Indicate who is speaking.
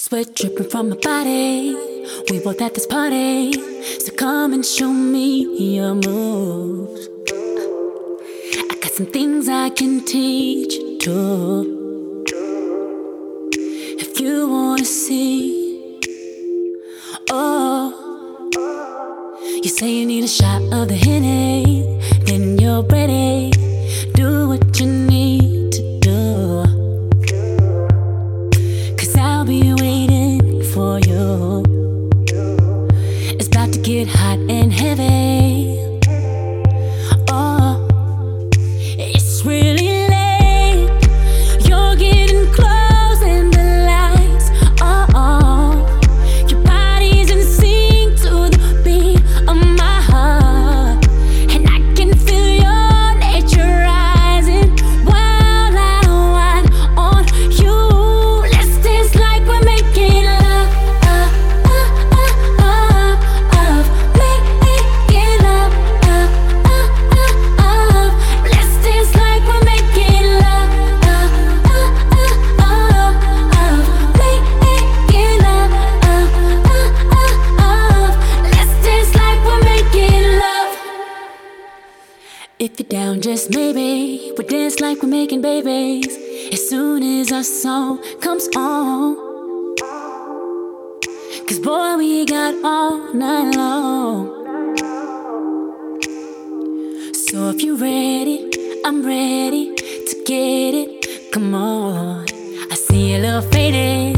Speaker 1: Sweat dripping from my body. We both at this party, so come and show me your moves. I got some things I can teach you too, if you wanna see. Oh, you say you need a shot of the Henny, then you're ready. Do what you need to do, 'cause I'll be waiting for you. It's about to get hot and heavy. Oh, it's really late. You're getting close and the lights are on. Your body's in sync to the beat of my heart, and I can feel your nature rising while I wind on you. Let's dance like we're making love, making love, let's dance like we're making love, making love, let's dance like we're making love. If you're down, just maybe we'll dance like we're making babies as soon as our song comes on. 'Cause boy, we got all night long. So if you're ready, I'm ready to get it. Come on, I see a little faded.